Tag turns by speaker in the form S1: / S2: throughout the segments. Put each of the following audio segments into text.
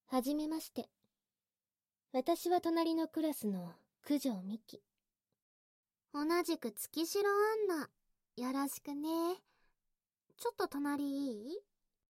S1: はじめまして。私は隣のクラスの九条美希。
S2: 同じく月城アンナ。よろしくね。ちょっと隣いい？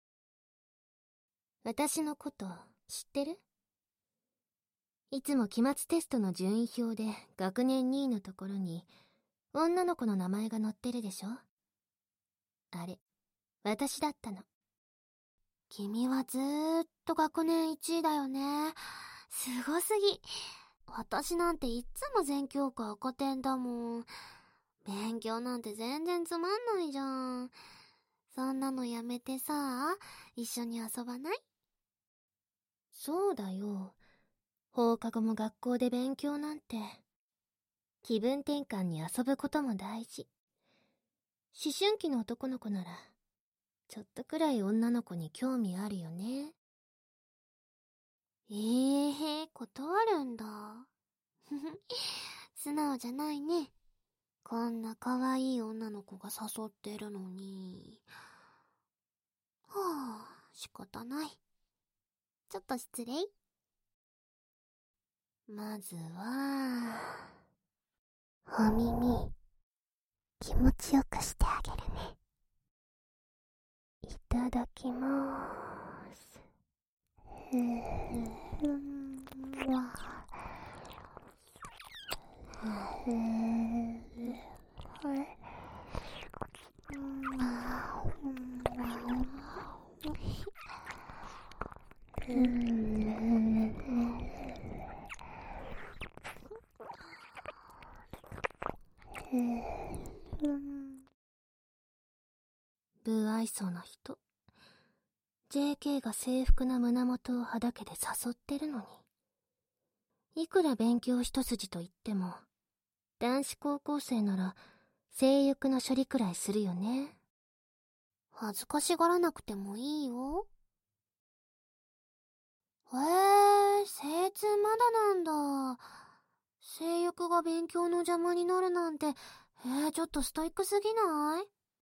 S1: 私のこと知ってる？いつも期末テストの順位表で学年2位のところに女の子の名前が載ってるでしょ？あれ、私だったの。
S2: 君はずーっと学年1位だよね。すごすぎ。私なんていっつも全教科赤点だもん。勉強なんて全然つまんないじゃん。そんなのやめてさ、一緒に遊ばない？
S1: そうだよ。放課後も学校で勉強なんて。気分転換に遊ぶことも大事。思春期の男の子なら、ちょっとくらい女の子に興味あるよね。
S2: 断るんだ。素直じゃないね。こんな可愛い女の子が誘ってるのに。はあ、仕方ない。ちょっと失礼。まずは、お耳、気持ちよくしてあげるね。いただきまーす。
S1: 不愛想な人。JK が制服な胸元をはだけで誘ってるのに。いくら勉強一筋と言っても、男子高校生なら性欲の処理くらいするよね。
S2: 恥ずかしがらなくてもいいよ。精通まだなんだ。性欲が勉強の邪魔になるなんて、ちょっとストイックすぎない？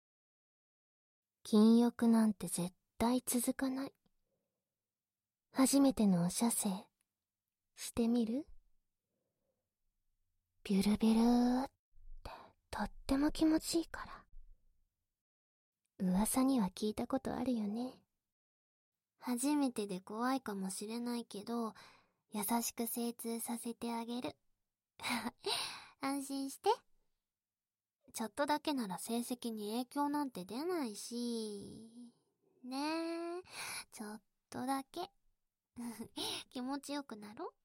S1: 禁欲なんて絶対続かない。初めてのお射精、してみる？ビュルビュルーってとっても気持ちいいから。噂には聞いたことあるよね。
S2: 初めてで怖いかもしれないけど、優しく精通させてあげる。安心して。ちょっとだけなら成績に影響なんて出ないし。ねえ、ちょっとだけ。気持ちよくなろ？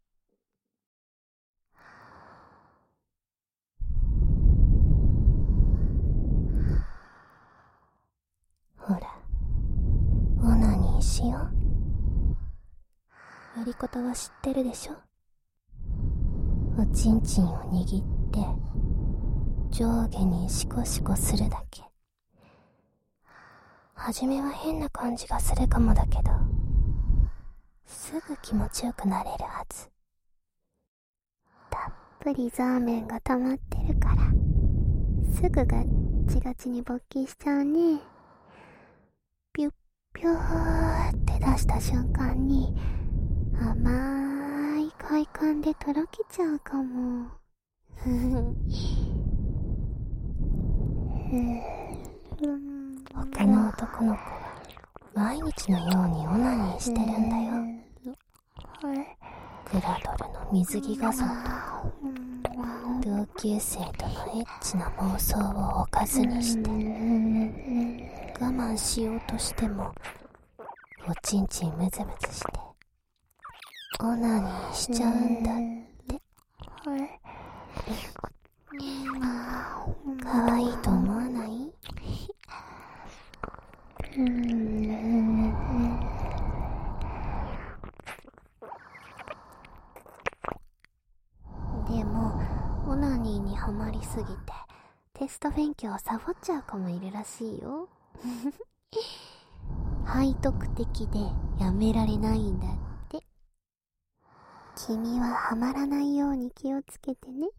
S1: ほら、オナニーしよう。やり方は知ってるでしょ？おちんちんを握って上下にシコシコするだけ。はじめは変な感じがするかもだけど、すぐ気持ちよくなれるはず。
S2: たっぷりザーメンが溜まってるから、すぐガッチガチに勃起しちゃうね。ピュッピューって出した瞬間に、甘い快感でとろけちゃうかも。
S1: 他の男の子は毎日のようにオナニーしてるんだよ。グラドルの水着画像とか、同級生とのエッチな妄想をおかずにして、我慢しようとしてもおちんちんムズムズしてオナニーしちゃうんだって。かわいいと思わない？
S2: でもオナニーにハマりすぎてテスト勉強をサボっちゃう子もいるらしいよ。背徳的でやめられないんだって。君はハマらないように気をつけてね。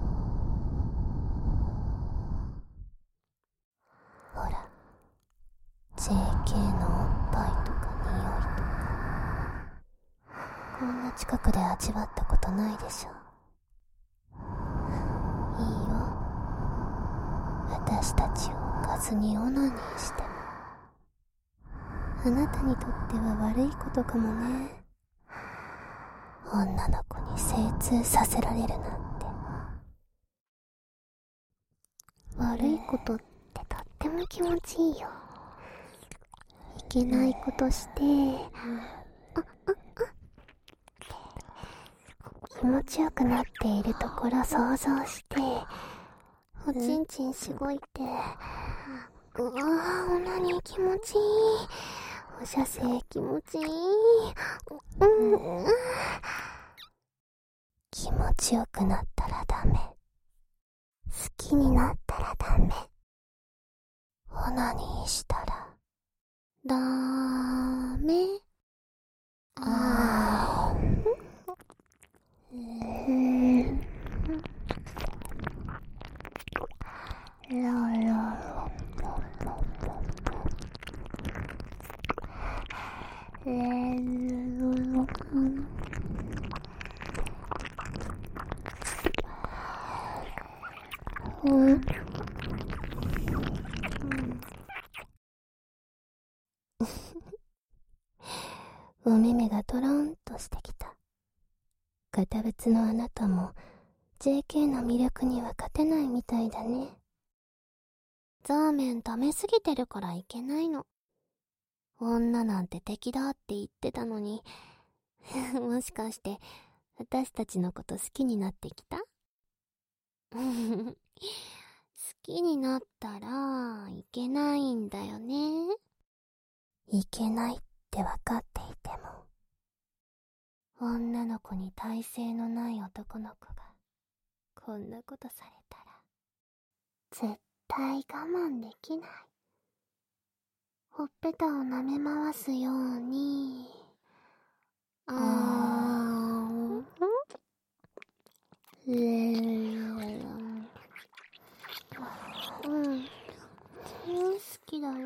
S1: ほら、JK のおっぱいとか匂いとかこんな近くで味わったことないでしょ。いいよ。私たちをおかずにオナニーしても。あなたにとっては悪いことかもね。女の子に精通させられるなんて。悪いことってとっても気持ちいいよ。いけないことして気持ちよくなっているところ想像しておちんちんしごいて、うわー、オナニー気持ちいい、お射精気持ちいい、気持ちよくなったらダメ、好きになったらダメ、オナニーしたらダメ。あー、お目目がトロンとしてきた。堅物のあなたも JK の魅力には勝てないみたいだね。ザーメンダメすぎてるからいけないの。女なんて敵だって言ってたのにもしかして私たちのこと好きになってきた好きになったらいけないんだよね。いけないって分かっていても、女の子に耐性のない男の子がこんなことされたら絶対我慢できない。ほっぺたを舐め回すように、好きだよ。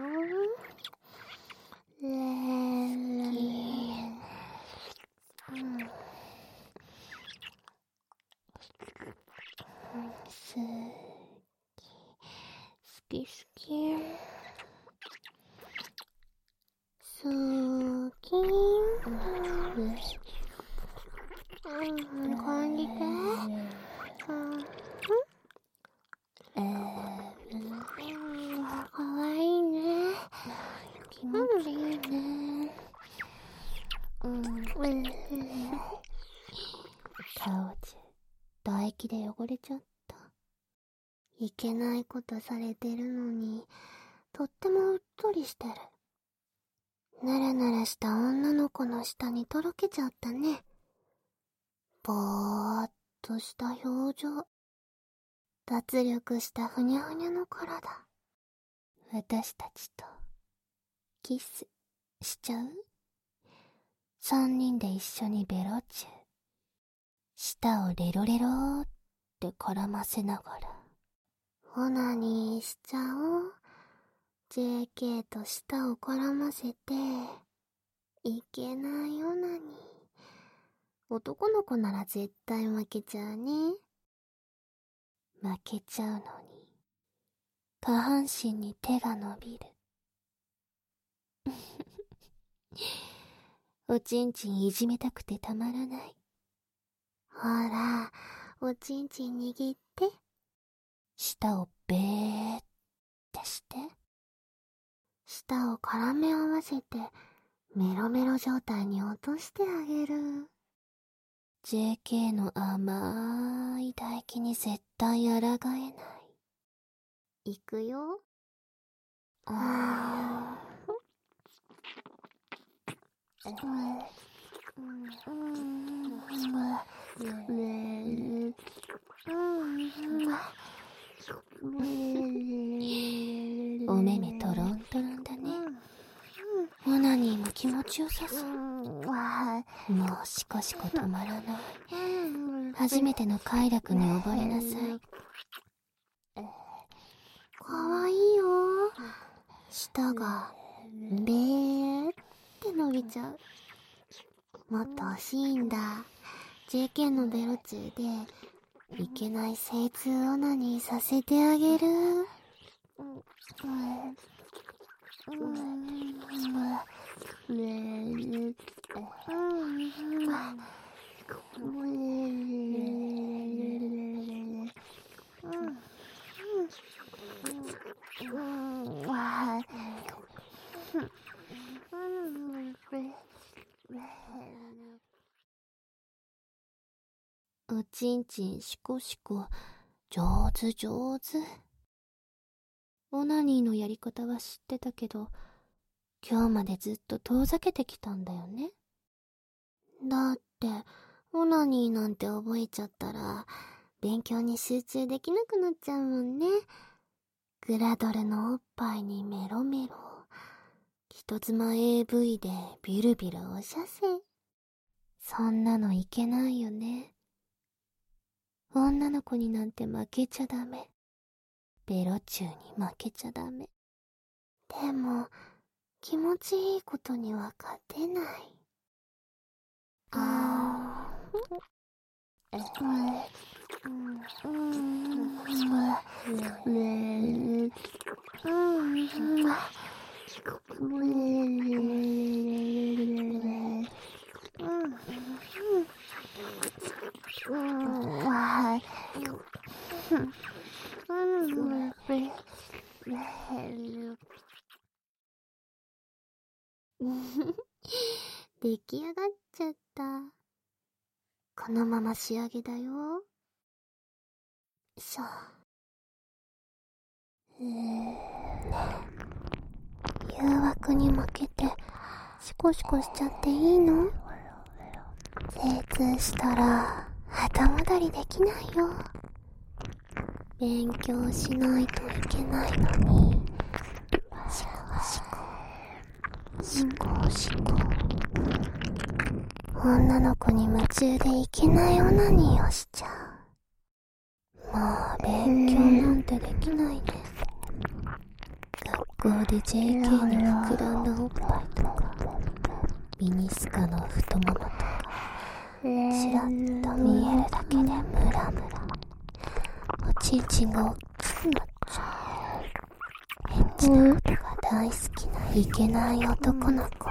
S1: 好き。感じて。かわいいね。気持ちいいね。顔中唾液で汚れちゃった。いけないことされてるのにとってもうっとりしてる。ナラナラした女の子の下にとろけちゃったね。ぼーっとした表情、脱力したふにゃふにゃの体。私たちとキスしちゃう？3人で一緒にベロチュー、舌をレロレローって絡ませながらオナニーしちゃおう。 JK と舌を絡ませていけないオナニー。男の子なら絶対負けちゃうね。負けちゃうのに下半身に手が伸びるおちんちんいじめたくてたまらない。ほら、おちんちん握って、舌をべーってして、舌を絡め合わせてメロメロ状態に落としてあげる。 JK の甘い唾液に絶対抗えない。いくよ。お目目トロントロンだね。オナニーも気持ちよさそう。もうシコシコ止まらない。初めての快楽に溺れなさい。かわいいよ。舌がべーって伸びちゃう。
S2: もっと欲しいんだ。JK のベロチューでいけない精通オナニーさせてあげる。おちんちんしこしこ、上手上手。オナニーのやり方は知ってたけど、今日までずっと遠ざけてきたんだよね。だって、オナニーなんて覚えちゃったら、勉強に集中できなくなっちゃうもんね。グラドルのおっぱいにメロメロ。人妻 AV でビルビルおしゃせ。そんなのいけないよね。女の子になんて負けちゃダメ。ベロチューに負けちゃダメ。でも、気持ちいいことには勝てない。出来上がっちゃった。このまま仕上げだよ。よいしょ。誘惑に負けてシコシコしちゃっていいの？精通したら後戻りできないよ。勉強しないといけないのに。シコシコシコシコ。女の子に夢中でいけないオナニーをしちゃう。もう勉強なんてできないね。学校で JK の膨らんだおっぱいとかミニスカの太ももとかちらっと見えるだけでムラムラ。おちんちんが大きくなっちゃう。エッチなことが大好きないけない男の子。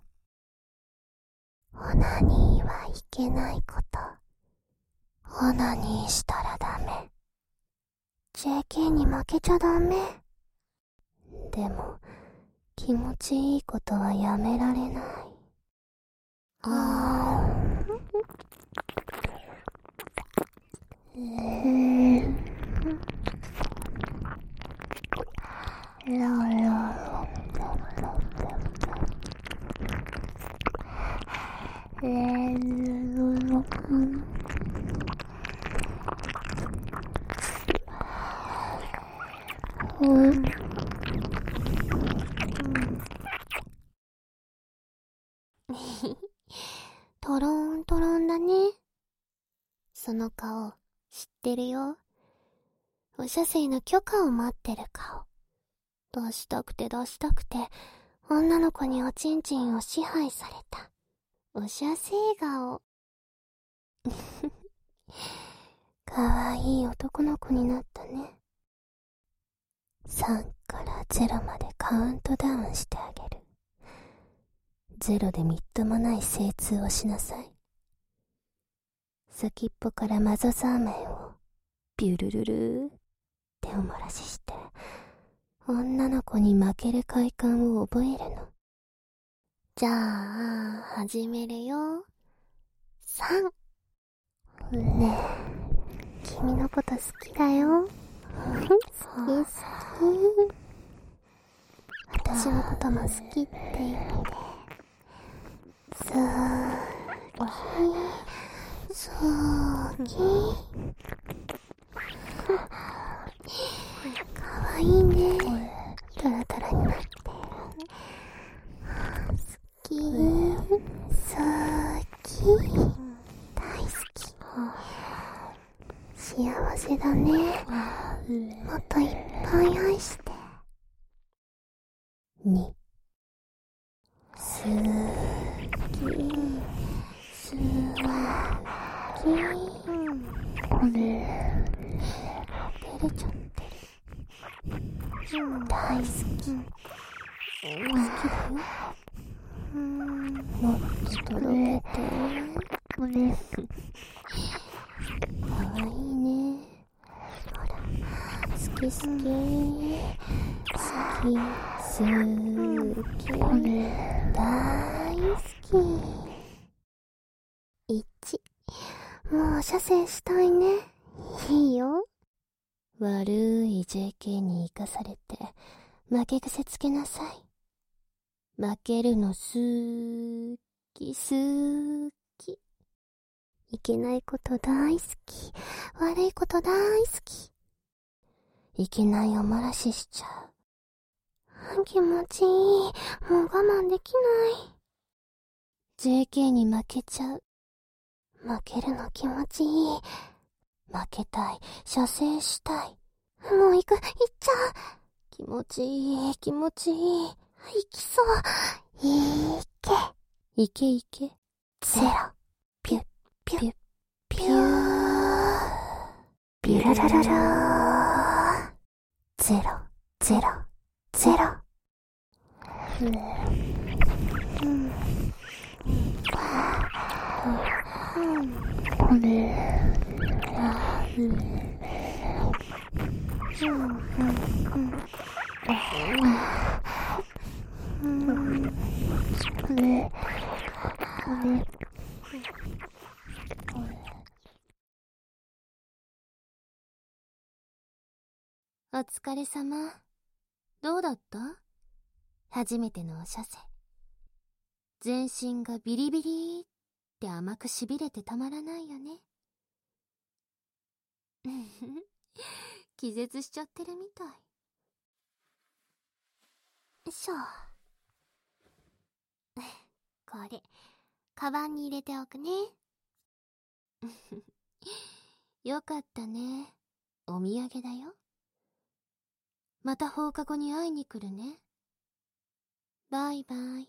S2: オナニーはいけないこと。オナニーしたらダメ。JK に負けちゃダメ。でも、気持ちいいことはやめられない。トローントロンだね。その顔、知ってるよ。お射精の許可を待ってる顔。出したくて、女の子におちんちんを支配された。お射精顔。かわいい男の子になったね。3から0までカウントダウンしてあげる。0でみっともない精通をしなさい。先っぽからマゾザーメンをビュルルルーってお漏らしして、女の子に負ける快感を覚えるの。じゃあ、始めるよ。3。ねえ、君のこと好きだよ。好き。私のことも好きって意味で。好き。かわいいね。トラトラになって。好き。大好き。幸せだね。もっといっぱい愛して。2。好き。
S1: これ照れちゃってる。大好き。好きだよ。もっととろけて。これかわいいね。ほら、好き好き。好き。大好き。1。もう射精したいね。いいよ。悪い JK に生かされて負け癖つけなさい。負けるの好き。いけないこと大好き。悪いこと大好き。いけないお漏らししちゃう。気持ちいい。もう我慢できない。JK に負けちゃう。負けるの気持ちいい。負けたい。射精したい。もう行っちゃう。気持ちいい。行きそう。いけ。ゼロ。ピュッ。ピュー。ビュラララ。ゼロ。これ
S2: お疲れ様。どうだった？初めてのお射精。全身がビリビリって甘くしびれてたまらないよね。気絶しちゃってるみたい。よいしょ。これ、カバンに入れておくね。よかったね。お土産だよ。また放課後に会いに来るね。バイバイ。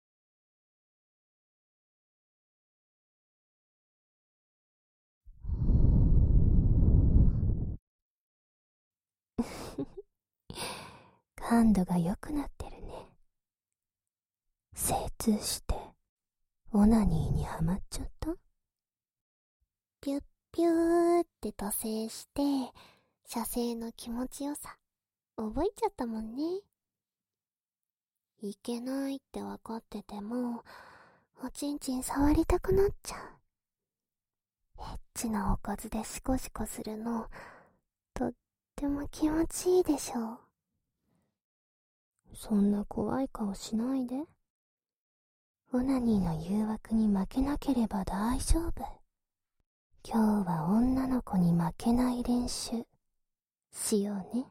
S1: 感度が良くなってるね。精通してオナニーにハマっちゃった？
S2: ピュッピューって土星して射精の気持ちよさ覚えちゃったもんね。いけないって分かっててもおちんちん触りたくなっちゃう。エッチなおかずでシコシコするのとっても気持ちいいでしょう。
S1: そんな怖い顔しないで。オナニーの誘惑に負けなければ大丈夫。今日は女の子に負けない練習しようね。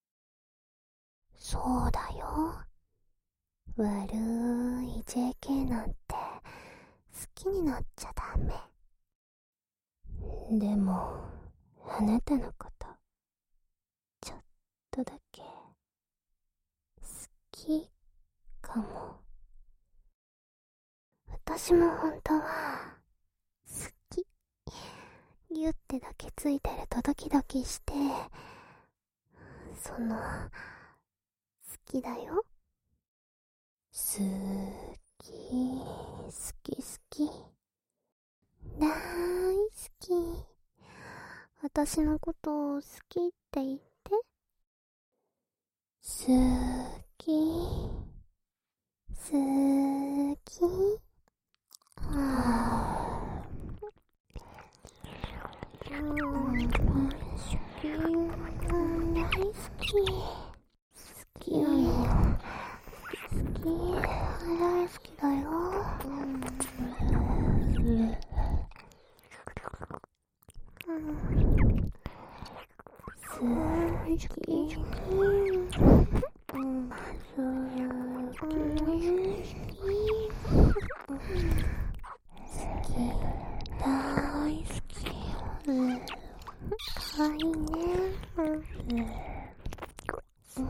S1: そうだよ。悪い JK なんて好きになっちゃダメ。でもあなたのことちょっとだけ好きかも。
S2: 私も本当は好き。ギュってだけついてるとドキドキして、好きだよ。
S1: 好き。
S2: 大好き。私のことを好きって言って。
S1: 好き。
S2: 大好きだよ。かわいいね。好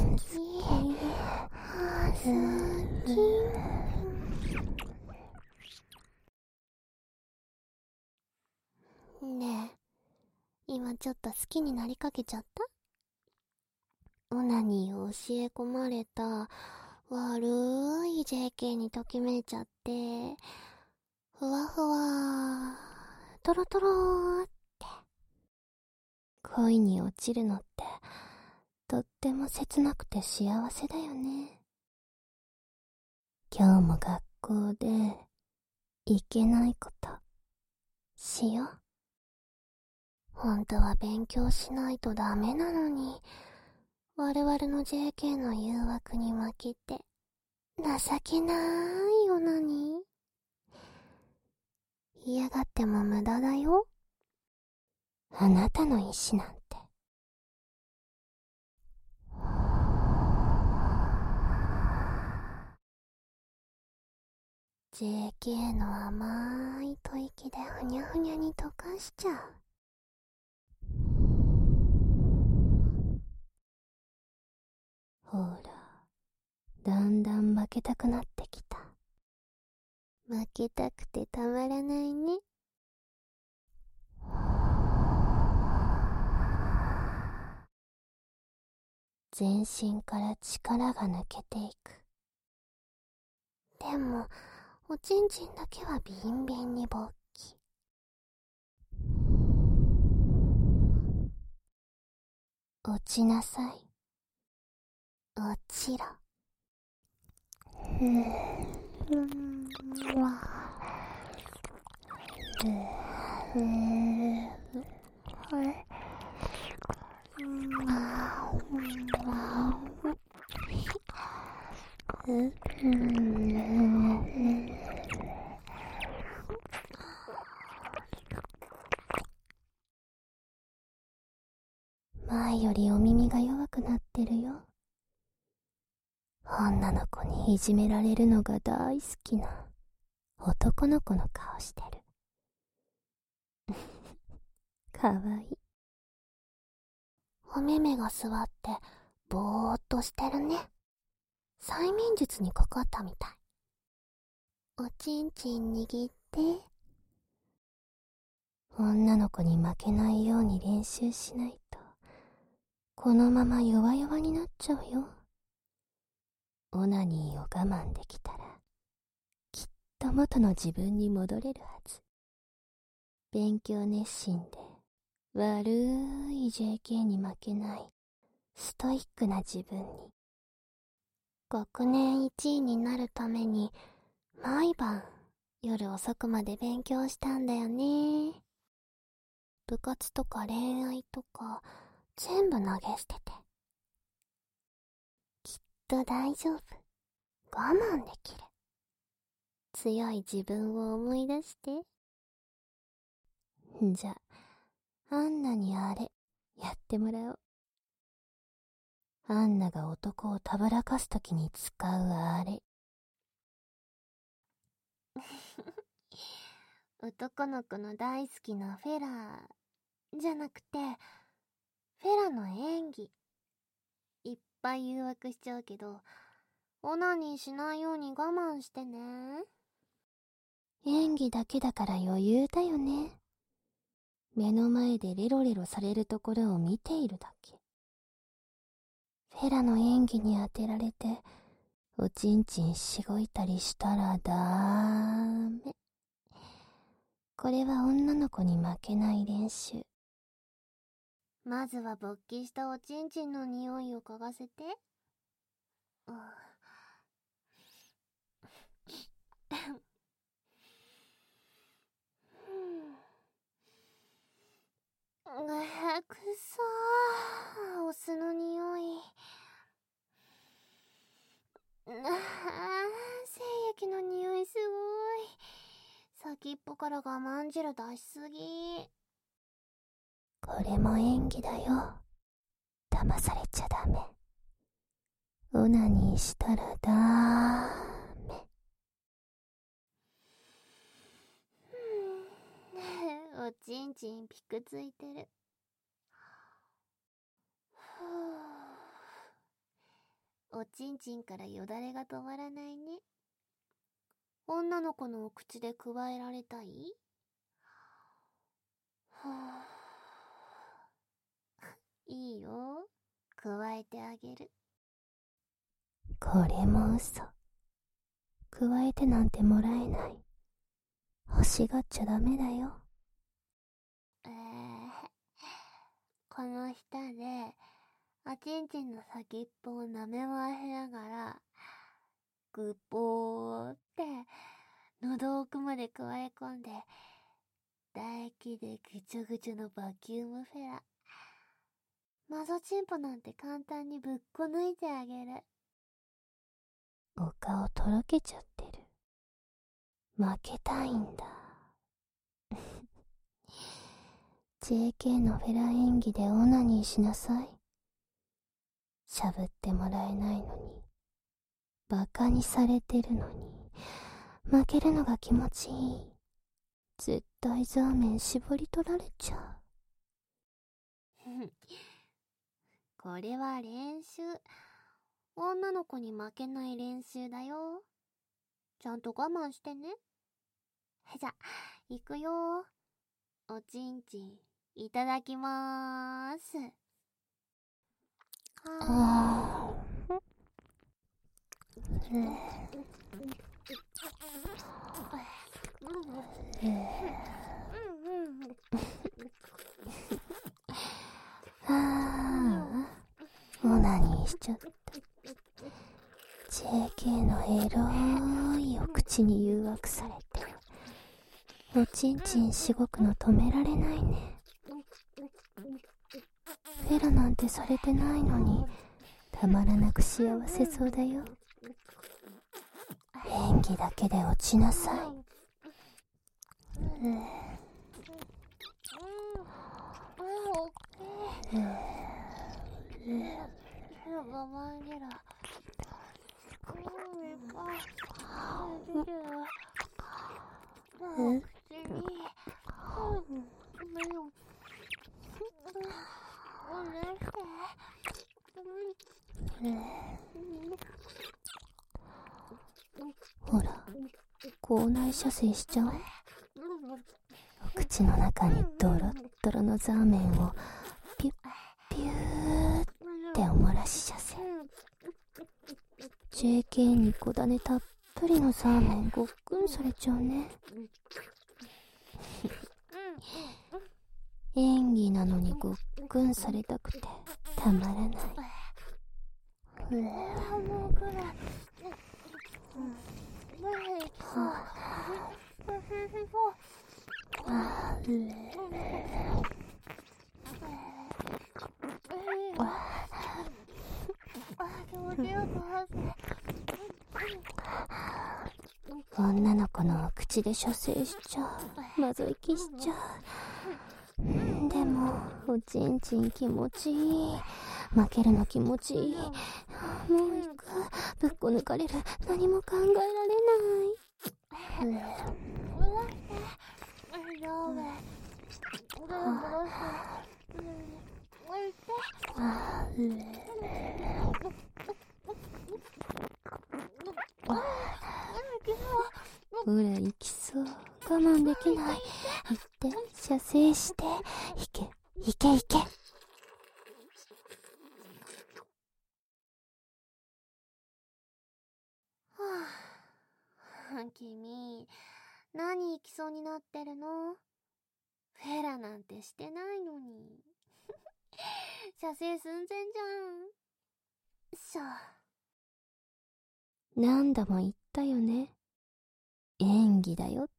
S2: き。 ねえ、今ちょっと好きになりかけちゃった？オナニーを教え込まれた悪い JK にときめいちゃって、ふわふわ、トロトロって。恋に落ちるのってとっても切なくて幸せだよね。今日も学校でいけないことしよう。本当は勉強しないとダメなのに、我々の JK の誘惑に負けて情けないよなに。嫌がっても無駄だよ。あなたの意志なんて。JK の甘い吐息でふにゃふにゃに溶かしちゃう。ほら、だんだん負けたくなってきた。負けたくてたまらないね。全身から力が抜けていく。でも、おちんちんだけはビンビンに勃起。落ちなさい。落ちろ。前よりお耳が弱くなってるよ。女の子にいじめられるのが大好きな男の子の顔してる。かわいい。お目目が座ってぼーっとしてるね。催眠術にかかったみたい。おちんちん握って。女の子に負けないように練習しないと、このまま弱々になっちゃうよ。オナニーを我慢できたら、きっと元の自分に戻れるはず。勉強熱心で、悪い JK に負けないストイックな自分に。学年1位になるために毎晩夜遅くまで勉強したんだよね。部活とか恋愛とか全部投げ捨てて。きっと大丈夫。我慢できる。強い自分を思い出して。じゃあ、アンナにあれやってもらおう。アンナが男をたぶらかすときに使うあれ。男の子の大好きなフェラーじゃなくて、フェラの演技。いっぱい誘惑しちゃうけど、オナニーしないように我慢してね。演技だけだから余裕だよね。目の前でレロレロされるところを見ているだけ。フェラの演技に当てられて、おちんちんしごいたりしたらダメ。これは女の子に負けない練習。まずは勃起したおちんちんの匂いを嗅がせて。くそー、お酢の匂い。精液の匂いすごい。先っぽから我慢汁出しすぎ。これも演技だよ。騙されちゃダメ。オナニーしたらダメ。おちんちんピクついてる。おちんちんからよだれが止まらないね。女の子のお口でくわえられたい？ いいよ。加えてあげる。
S1: これも嘘。加えてなんてもらえない。欲しがっちゃダメだよ。
S2: この舌で、おちんちんの先っぽを舐め回しながら、ぐっぽーって、喉奥まで加え込んで、唾液でぐちょぐちょのバキュームフェラ。マゾチンポなんて簡単にぶっこ抜いてあげる。
S1: お顔とろけちゃってる。負けたいんだ。JK のフェラ演技でオナニーしなさい。しゃぶってもらえないのに、バカにされてるのに、負けるのが気持ちいい。絶対ザーメン絞り取られちゃう。
S2: これは練習。女の子に負けない練習だよ。ちゃんと我慢してね。じゃ、行くよ。おちんちん、いただきまーす。
S1: オナニーしちゃった。JK のエロいお口に誘惑されて、おちんちんしごくの止められないね。フェラなんてされてないのに、たまらなく幸せそうだよ。演技だけで落ちなさい。
S2: 我慢ゲラ。
S1: ほら、口内射精しちゃおう。お口の中にドロッドロのザーメンをピュッピューっておもらし射精。JK に小種たっぷりのザーメンごっくんされちゃうね。演技なのにごっくんされたくてたまらない。女の子の口で射精しちゃう。まぞいきしちゃう。でもおちんちん気持ちいい。負けるの気持ちいい。もう行く。ぶっこ抜かれる。何も考えられない。ほら行きそう。我慢できない。行って射精して。行け行け行け。
S2: 君、何行きそうになってるの？フェラなんてしてないのに。射精寸前じゃん。
S1: 何度も言ったよね。演技だよって。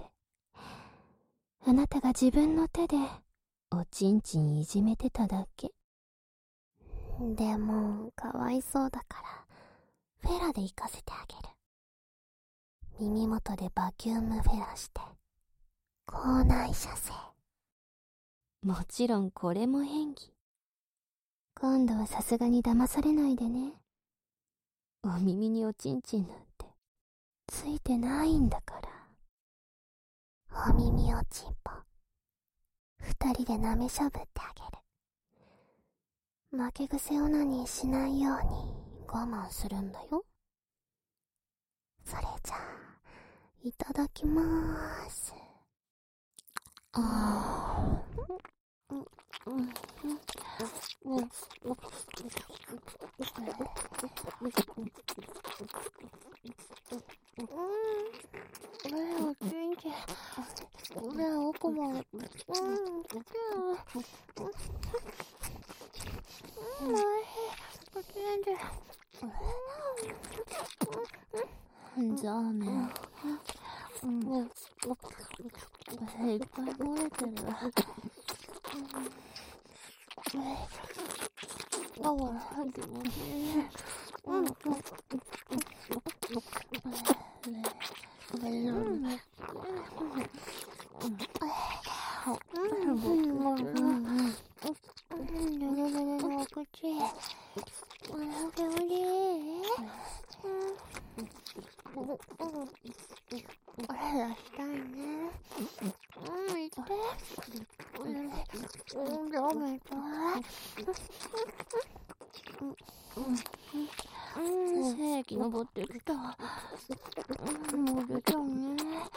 S1: あなたが自分の手でおちんちんいじめてただけ。でもかわいそうだからフェラで行かせてあげる。耳元でバキュームフェラして口内射精。もちろんこれも演技。今度はさすがに騙されないでね。お耳におちんちんなんてついてないんだから。お耳おちんぽ二人で舐めしゃぶってあげる。負け癖オナニーしないように我慢するんだよ。それじゃあいただきまーす。 ザーメン。いっぱい漏れてる。気持ちいい。精液登ってきた。もう出ちゃうね。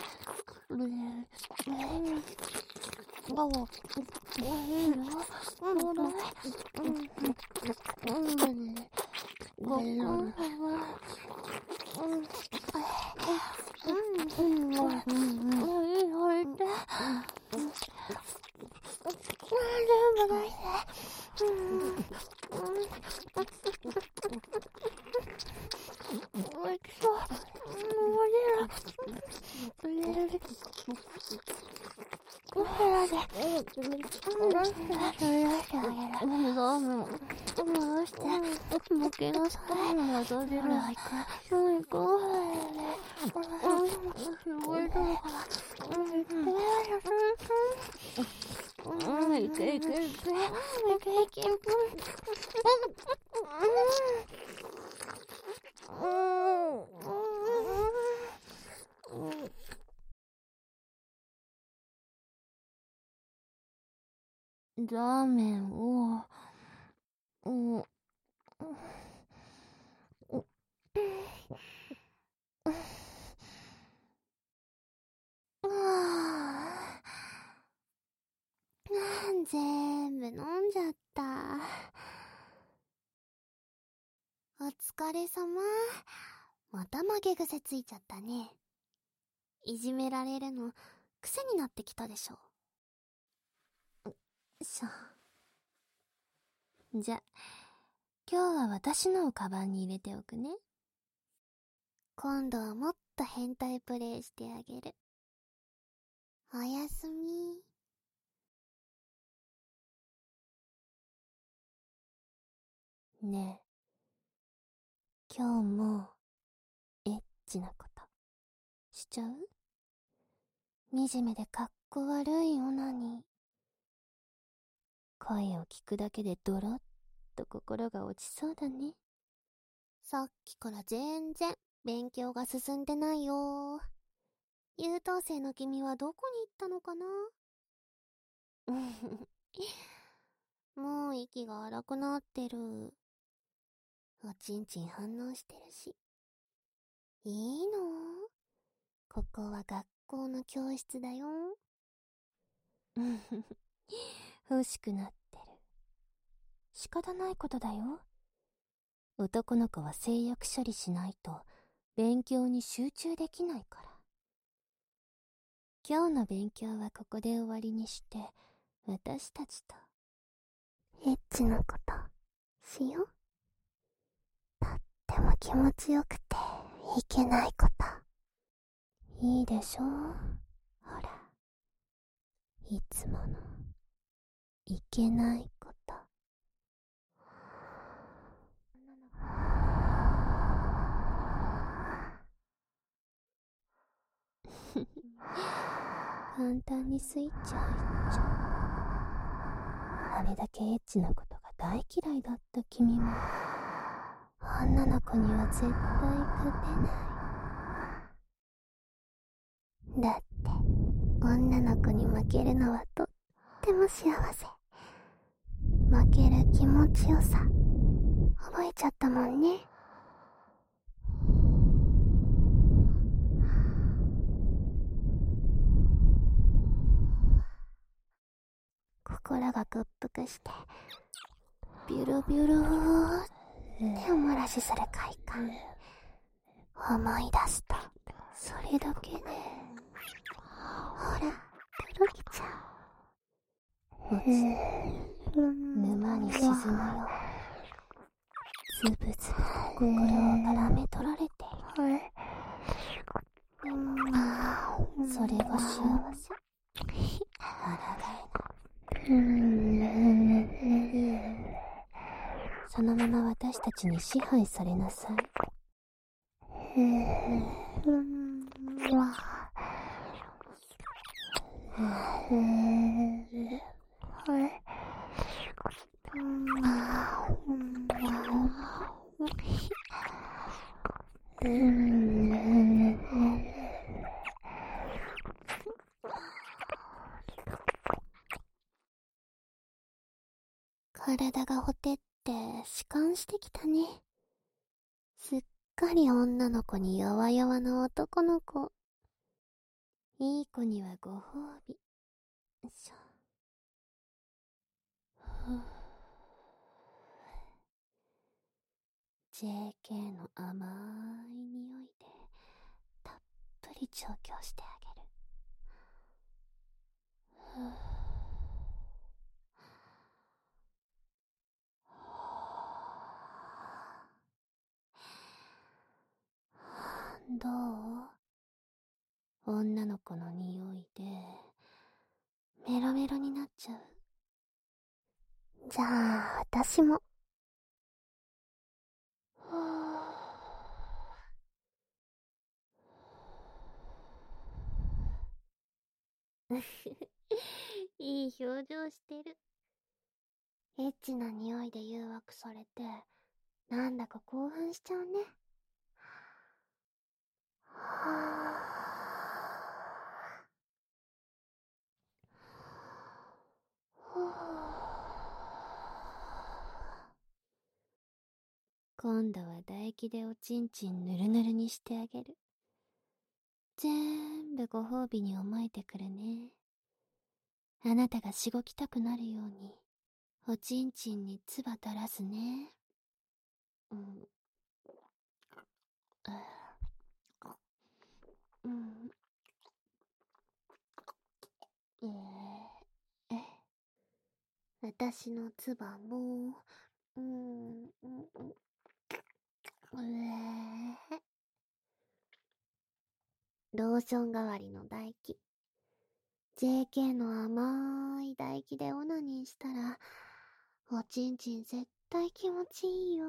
S1: ラーメンを、
S2: 全部飲んじゃった。お疲れ様。また負け癖ついちゃったね。いじめられるの癖になってきたでしょ。じゃ、今日は私のをカバンに入れておくね。今度はもっと変態プレイしてあげる。おやすみ。
S1: ねえ、今日もエッチなことしちゃう？惨めでかっこ悪いオナニー。声を聞くだけでドロッと心が落ちそうだね。
S2: さっきから全然勉強が進んでないよ。優等生の君はどこに行ったのかな？もう息が荒くなってる。おちんちん反応してるし。いいの？ここは学校の教室だよ。
S1: 欲しくなってる。仕方ないことだよ。男の子は性欲処理しないと勉強に集中できないから。今日の勉強はここで終わりにして、私たちと
S2: エッチなことしよう。とっても気持ちよくていけないこと。
S1: いいでしょう。ほら、いつものいけないこと。簡単にスイッチ入っちゃう。あれだけエッチなことが大嫌いだった君も、女の子には絶対勝てない。だって女の子に負けるのはとっても幸せ。負ける気持ちよさ覚えちゃったもんね。心が屈服してビュルビュルーってお漏らしする快感。思い出した。それだけで。ほら、とろけちゃう。沼に沈むよ。つぶつぶと心を絡め取られている。それが幸せ。抗えない。そのまま私たちに支配されなさい。体がほてって弛緩してきたね。すっかり女の子に弱々な男の子。いい子にはご褒美。しょ。JK の甘い匂いでたっぷり調教してあげる。どう？女の子の匂いでメロメロになっちゃう。じゃあ私も。いい表情してる。エッチな匂いで誘惑されて、なんだか興奮しちゃうね。今度は唾液でおちんちんぬるぬるにしてあげる。全部ご褒美に思えてくるね。あなたがしごきたくなるように、おちんちんに唾垂らすね。私の唾も、ローション代わりの唾液。JK の甘い唾液でオナニーしたら、おちんちん絶対気持ちいいよ。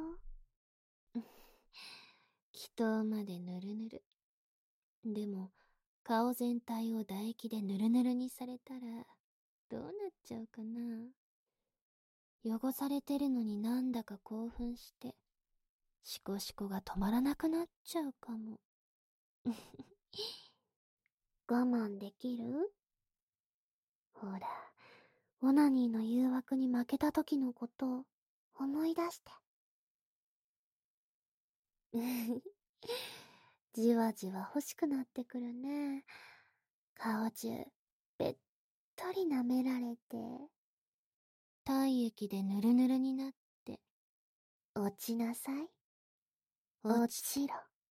S1: 気筒までぬるぬる。でも、顔全体を唾液でぬるぬるにされたら、どうなっちゃうかな。汚されてるのになんだか興奮して、シコシコが止まらなくなっちゃうかも。我慢できる？ほら、オナニーの誘惑に負けた時のことを思い出して。じわじわ欲しくなってくるね。顔中、べっとり舐められて、体液でぬるぬるになって、落ちなさい。落ちろ。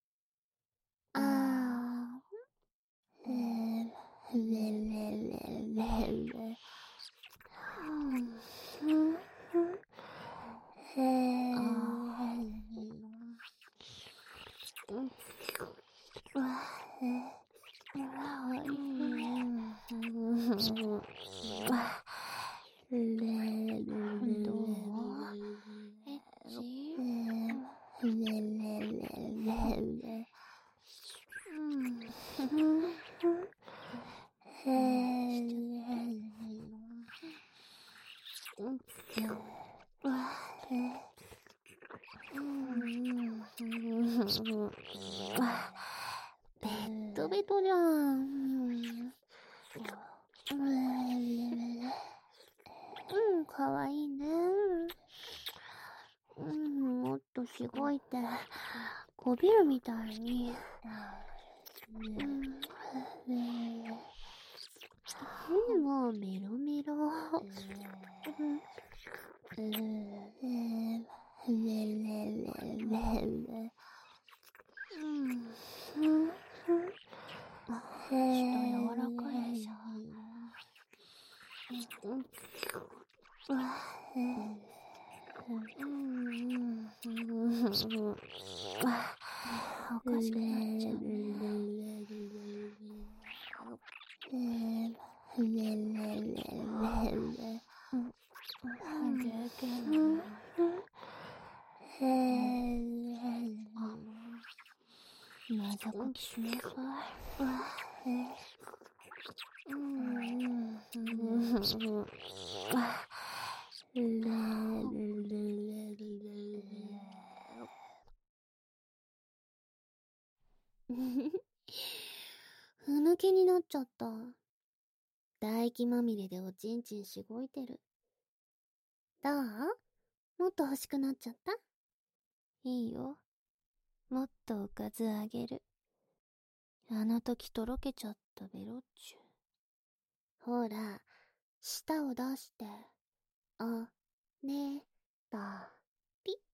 S1: どう？エッチ？ベッドベトじゃん。かわいいね。もっとしごいて、こびるみたいに。もうメロメロ。
S2: 柔らかいでしょ。おかしくなっちゃうね。まざかきしなさい。ふぬけになっちゃった。唾液まみれでおちんちんしごいてる。どう？もっと欲しくなっちゃった？いいよ。もっとおかずあげる。あの時とろけちゃったベロッチュ。ほら、舌を出して。あ、ね、だ、ぴっ。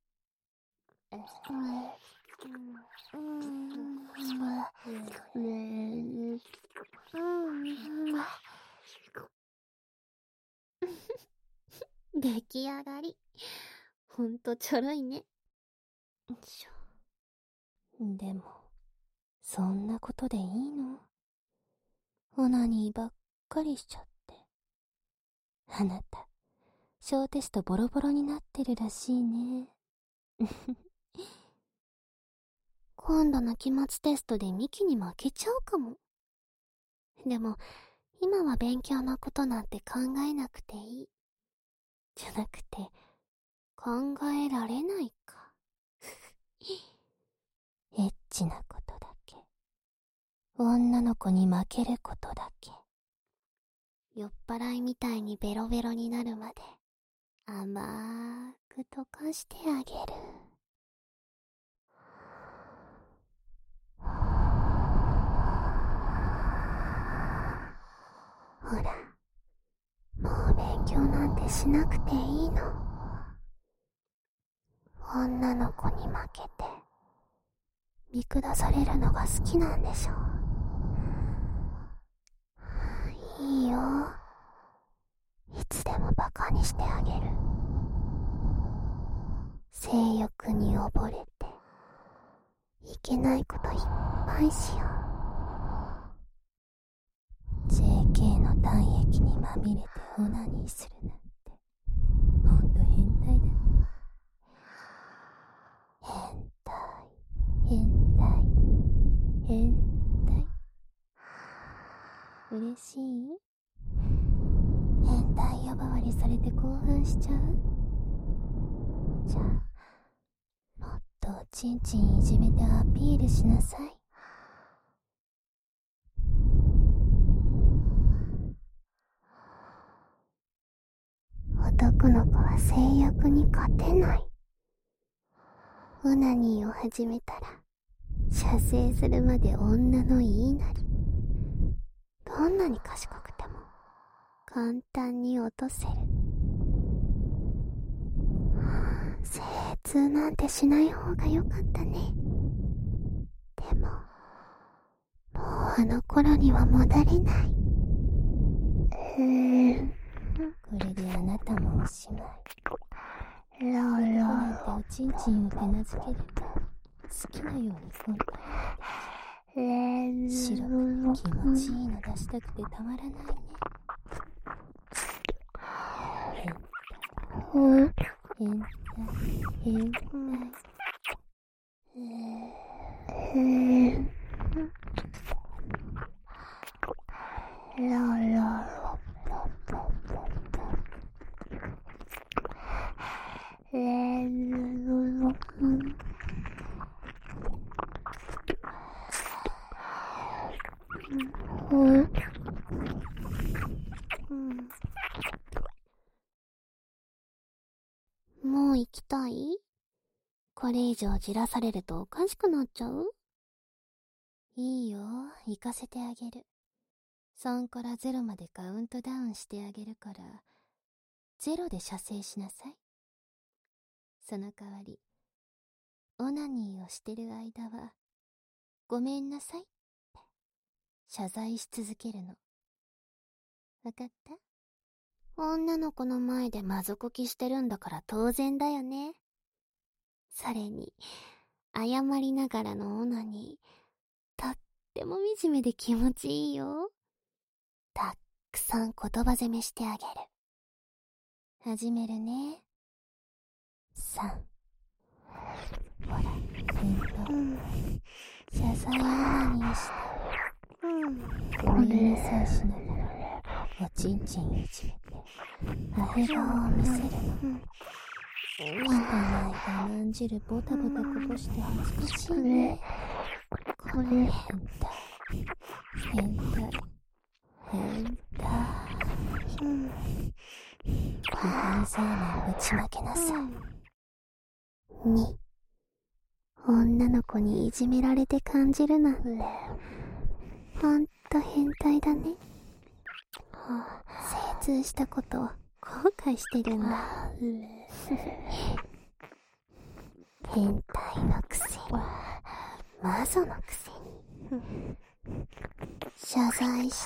S2: 出来上がり。ほんとちょろいね。
S1: でも、そんなことでいいの？オナニーばっかりしちゃって。あなた、小テストボロボロになってるらしいね。
S2: 今度の期末テストでミキに負けちゃうかも。でも、今は勉強のことなんて考えなくていい。じゃなくて、考えられないか。
S1: エッチなことだけ。女の子に負けることだけ。
S2: 酔っ払いみたいにベロベロになるまで、甘く溶かしてあげる。ほら、もう勉強なんてしなくていいの。女の子に負けて、見下されるのが好きなんでしょ。いいよ。いつでもバカにしてあげる。性欲に溺れて、いけないこといっぱいしよ
S1: う。JK の体液にまみれてオナニーするなんて、ほんと変態だね。変態、変態、変態。嬉しい？変態呼ばわりされて興奮しちゃう？じゃあ、もっとおちんちんいじめてアピールしなさい。
S2: 男の子は性欲に勝てない。オナニーを始めたら、射精するまで女の言いなり。どんなに賢くても、簡単に落とせる。精通なんてしない方がよかったね。でも、もうあの頃には戻れない。
S1: これであなたもおしまい。
S2: ロロ
S1: なんておちんちんを手なずければ好きなようにコントロール。白くて気持ちいいの出したくてたまらないね。変態、変態。
S2: ロロもう行きたい？これ以上じらされるとおかしくなっちゃう？
S1: いいよ、行かせてあげる。3から0までカウントダウンしてあげるから、 0で射精しなさい。その代わり、オナニーをしてる間は、ごめんなさいって謝罪し続けるの。わかった？
S2: 女の子の前でまぞこきしてるんだから当然だよね。それに、謝りながらのオナニー、とっても惨めで気持ちいいよ。たくさん言葉攻めしてあげる。
S1: 始めるね。3。ほら、謝罪オナニーして、ごめんなさいしながら、おちんちんいじめて、アヘ顔を見せるの。汚い我慢汁ボタボタこぼして恥ずかしいね。これ変態。変態。変態。床にサーメンぶちまけなさい。
S2: 2、女の子にいじめられて感じるなんて、ほんと変態だね。精通したことを後悔してるんだ。変態のくせに、マゾのくせに。謝罪して。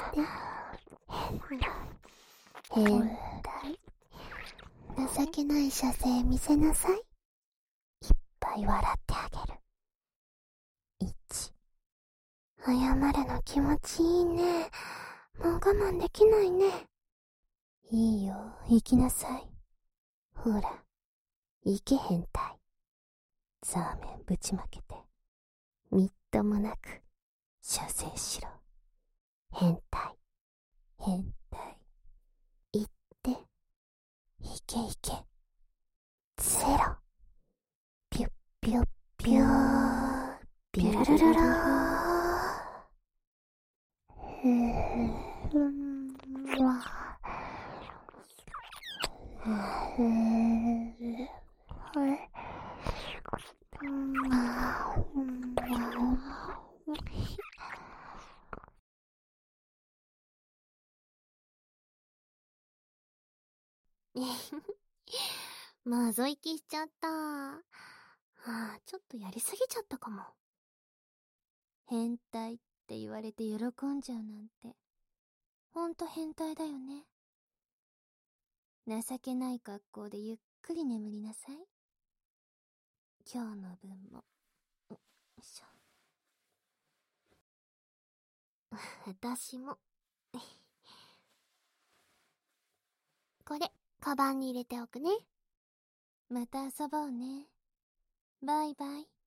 S2: 変態。情けない射精見せなさい。いっぱい笑ってあげる。1、謝るの気持ちいいね。もう我慢できないね。
S1: いいよ、行きなさい。
S2: ほら、行け変態。
S1: ザーメンぶちまけて、
S2: みっともなく、
S1: 射精しろ。
S2: 変態。
S1: 変態。
S2: 言って、
S1: いけいけ。
S2: 0。ピュッピュッピュー。ビュルルルルー。まぞいきしちゃった。ちょっとやりすぎちゃったかも。
S1: 変態って言われて喜んじゃうなんて、ほんと変態だよね。情けない格好でゆっくり眠りなさい。今日の分も。よいしょ。
S2: 私も。これ、カバンに入れておくね。
S1: また遊ぼうね。バイバイ。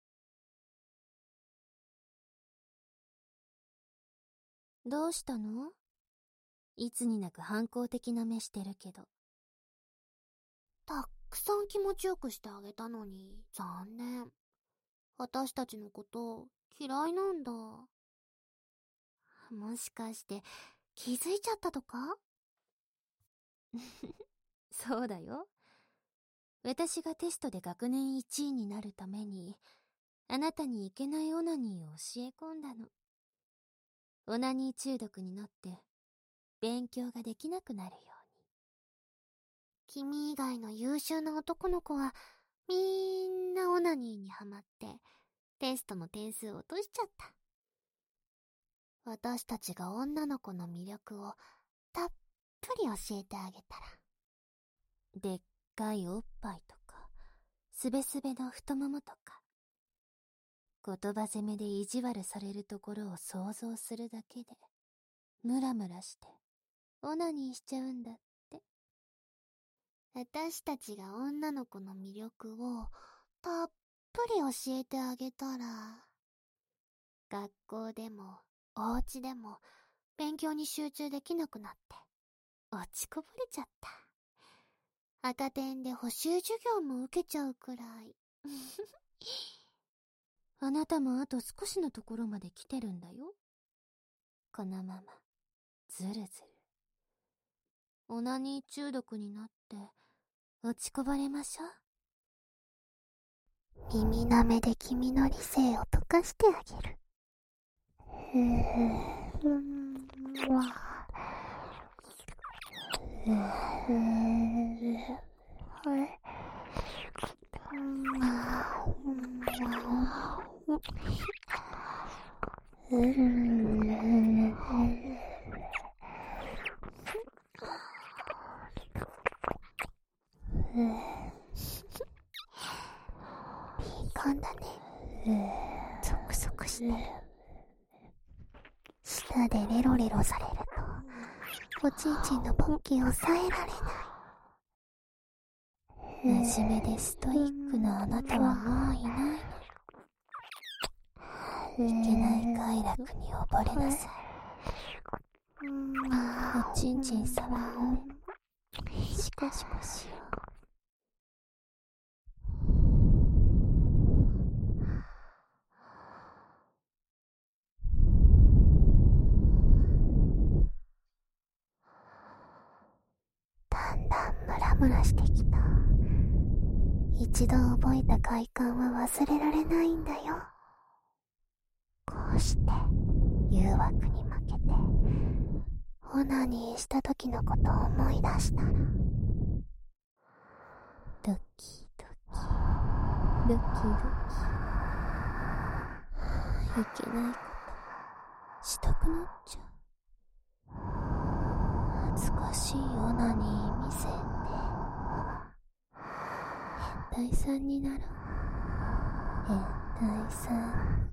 S1: どうしたの？いつになく反抗的な目してるけど。
S2: たくさん気持ちよくしてあげたのに、残念。私たちのこと嫌いなんだ。もしかして気づいちゃったとか？
S1: そうだよ。私がテストで学年1位になるために、あなたにいけないオナニーを教え込んだの。オナニー中毒になって、勉強ができなくなるように。
S2: 君以外の優秀な男の子は、みんなオナニーにハマって、テストの点数を落としちゃった。私たちが女の子の魅力をたっぷり教えてあげたら。
S1: でっかいおっぱいとか、すべすべの太ももとか、言葉攻めで意地悪されるところを想像するだけで、ムラムラして、オナニーしちゃうんだって。
S2: 私たちが女の子の魅力をたっぷり教えてあげたら、学校でもお家でも勉強に集中できなくなって落ちこぼれちゃった。赤点で補習授業も受けちゃうくらい。
S1: あなたもあと少しのところまで来てるんだよ。このままずるずるオナニー中毒になって落ちこぼれましょ
S2: う。耳なめで君の理性を溶かしてあげる。
S1: 敏感だね。ゾクゾクしてる。舌でレロレロされるとおちんちんのポッキーを抑えられない。真面目でストイックなあなたはもういないの。いけない快楽に溺れなさい。おちんちん触る。シコシコしよう。だんだんムラムラしてきた。一度覚えた快感は忘れられないんだよ。こうして誘惑に負けてオナニーした時のことを思い出したら、ドキドキドキドキ、いけないことしたくなっちゃう。恥ずかしいオナニー見せて変態さんになろう。変態さん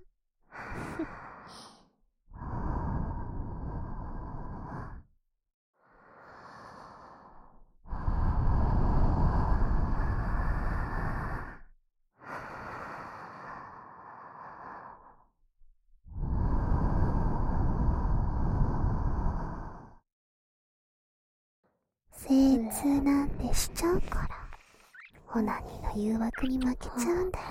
S1: 精通なんてしちゃうからオナニーの誘惑に負けちゃうんだよ。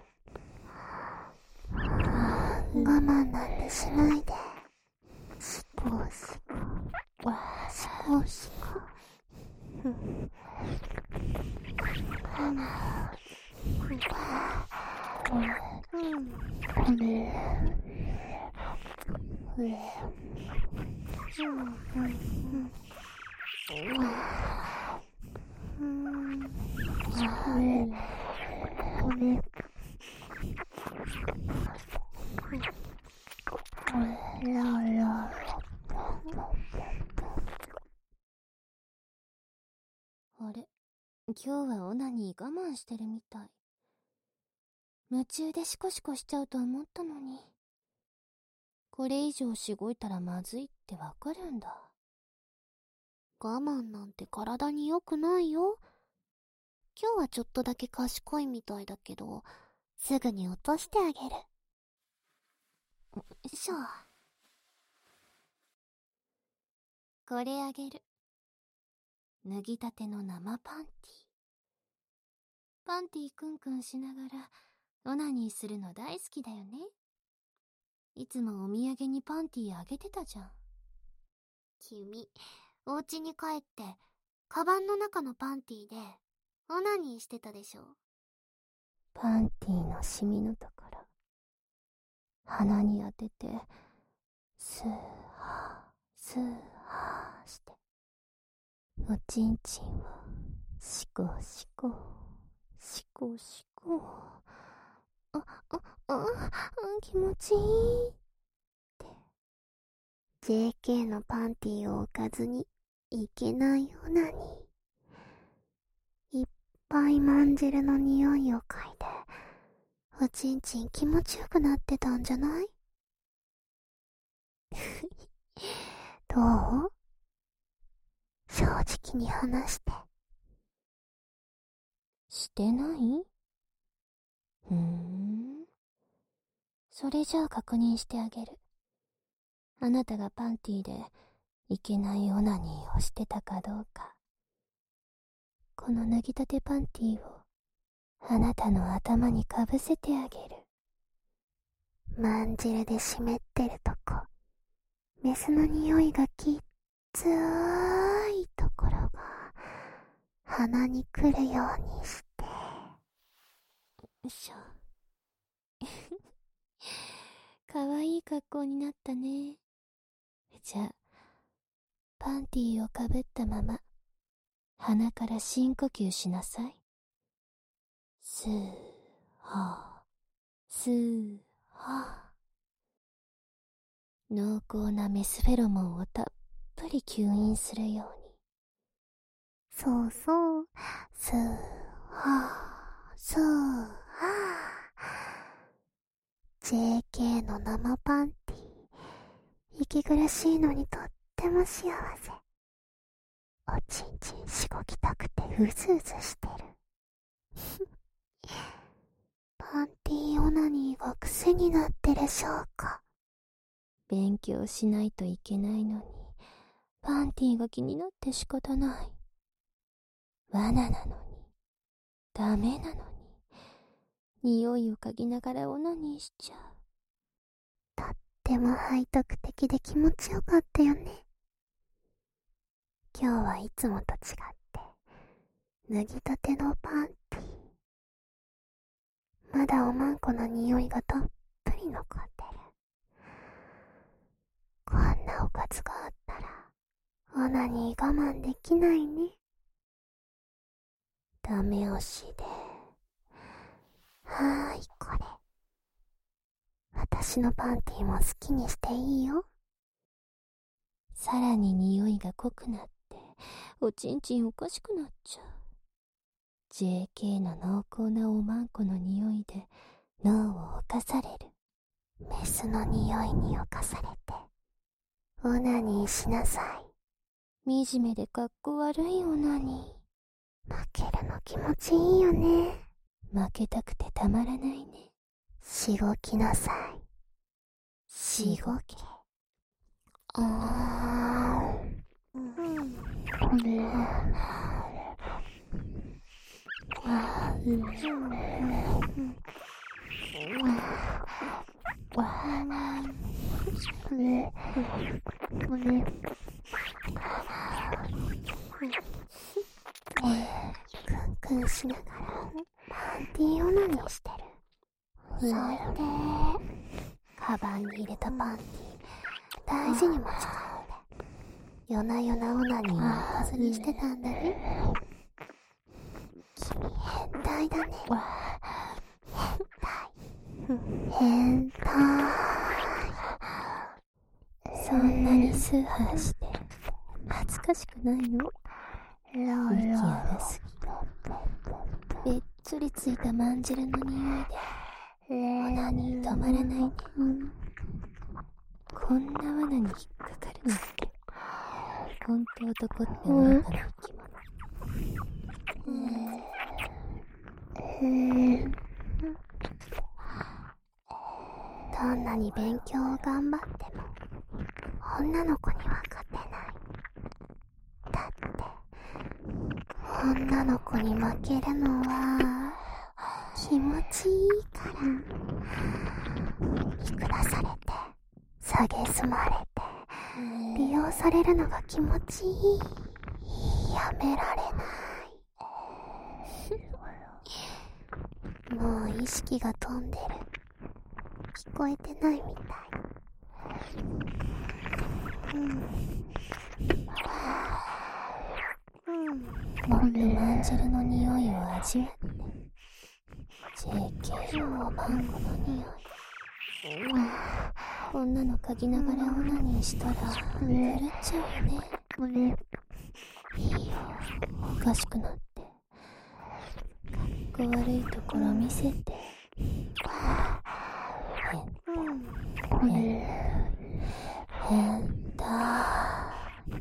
S1: 我慢なんてしないで。シコシコシコシコ。
S2: あれ、今日はオナニー我慢してるみたい。夢中でシコシコしちゃうと思ったのに。これ以上しごいたらまずいってわかるんだ。我慢なんて体に良くないよ。今日はちょっとだけ賢いみたいだけど、すぐに落としてあげる。よいしょ。これあげる。脱ぎたての生パンティ。パンティクンクンしながらオナニーするの大好きだよね。いつもお土産にパンティあげてたじゃん。君、お家に帰ってカバンの中のパンティでオナニーしてたでしょ。
S1: パンティのシミのところ鼻に当ててスーハースーハーしておちんちんをシコシコシコシコ、気持ちいいって JK のパンティを置かずにいけないオナニー。いっぱいマンジェルの匂いを嗅いでおちんちん気持ちよくなってたんじゃない？どう？正直に話して。
S2: してない？それじゃあ確認してあげる。あなたがパンティでいけないオナニーをしてたかどうか。この脱ぎたてパンティをあなたの頭にかぶせてあげる。
S1: マンジルで湿ってるとこ、メスの匂いがきっつーいところが鼻に来るようにして。よ
S2: いしょ。かわいい格好になったね。じゃあパンティをかぶったまま
S1: 鼻から深呼吸しなさい。スーハー、スーハー。濃厚なメスフェロモンをたっぷり吸引するように。そうそう、スーハー、スーハー。JK の生パンティー、息苦しいのにとっても幸せ。おちんちんしごきたくてうずうずしてる。パンティーオナニーが癖になってでしょうか。勉強しないといけないのに、パンティーが気になって仕方ない。罠なのに、ダメなのに、匂いを嗅ぎながらオナニーしちゃう。とっても背徳的で気持ちよかったよね。今日はいつもと違って、脱ぎたてのパンティー。まだおまんこの匂いがたっぷり残ってる。こんなおかずがあったら、オナニー我慢できないね。ダメ押しで。はーい、これ。私のパンティーも好きにしていいよ。さらに匂いが濃くなって、おちんちんおかしくなっちゃう。JK の濃厚なおまんこの匂いで脳を侵される。メスの匂いに侵されて、オナニーしなさい。惨めでかっこ悪いオナニー。負けるの気持ちいいよね。負けたくてたまらないね。しごきなさい。しごけ。これ。クンクンしながらパンティーオナニーしてる。それでカバンに入れたパンティー大事に持ち込んで、夜な夜なオナニーのおかずにしてたんだね。君変態だね。変態。そんなにスーハーして恥ずかしくないの？息荒すぎ。べっつりついたまんじるの匂いでオナニー止まらないね。こんな罠に引っかかるなんて、ほんと男って愚かな生き物。どんなに勉強を頑張っても女の子には勝てない。だって女の子に負けるのは気持ちいいから。見下されて蔑まれて利用されるのが気持ちいい。やめられない。もう意識が飛んでる。聞こえてないみたい。もっとまんじるの匂いを味わって。JK のおまんこの匂い。こんなの嗅ぎながらオナニーしたら狂っちゃうよね。いいよ、おかしくなって。かっこ悪いところ見せて。変態。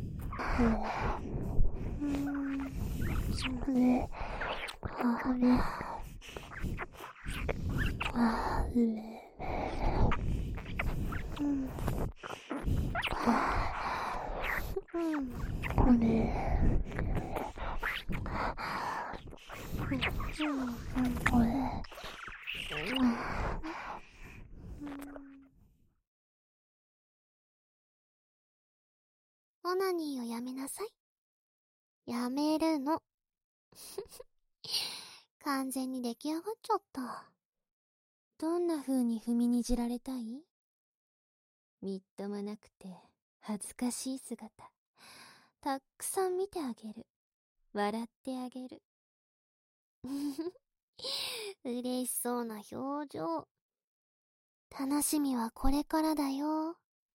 S1: オナニーをやめなさい。やめるの。完全に出来上がっちゃった。どんな風に踏みにじられたい？みっともなくて恥ずかしい姿、たっくさん見てあげる。
S2: 笑ってあげる。嬉しそうな表情。楽しみはこれからだよ。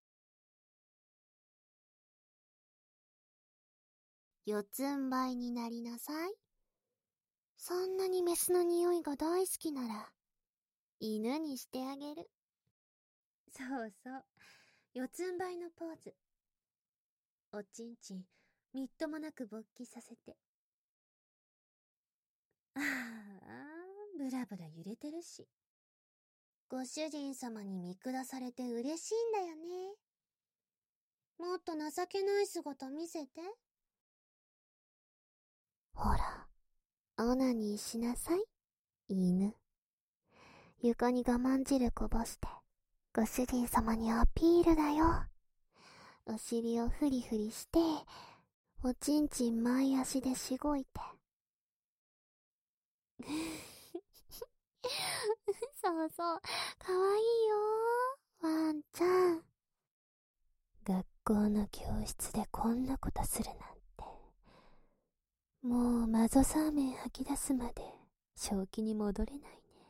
S2: 四つん這いになりなさい。そんなにメスの匂いが大好きなら、犬にしてあげる。そうそう。四つん這いのポーズ。おちんちん、みっともなく勃起させて。ああ、ブラブラ揺れてるし。ご主人様に見下されて嬉しいんだよね。もっと情けない姿見せて。ほら、オナニーしなさい、犬。床に我慢汁こぼして、ご主人様にアピールだよ。お尻をフリフリして、おちんちん前足でしごいて。そうそう、かわいいよ、ワンちゃん。学校の教室でこんなことするなんて。もうマゾサーメン吐き出すまで正気に戻れないね。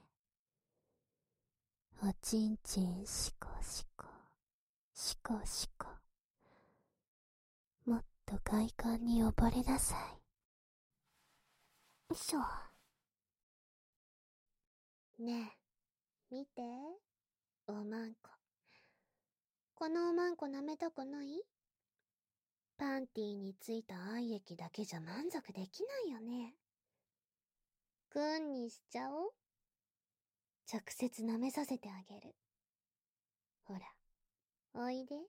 S2: おちんちんしこしこ、しこしこ。もっと快感に溺れなさい。よいしょ。ねえ、見て。おまんこ。このおまんこ舐めたくない？パンティーについた愛液だけじゃ満足できないよね。くんにしちゃおう。直接舐めさせてあげる。ほら、おいで。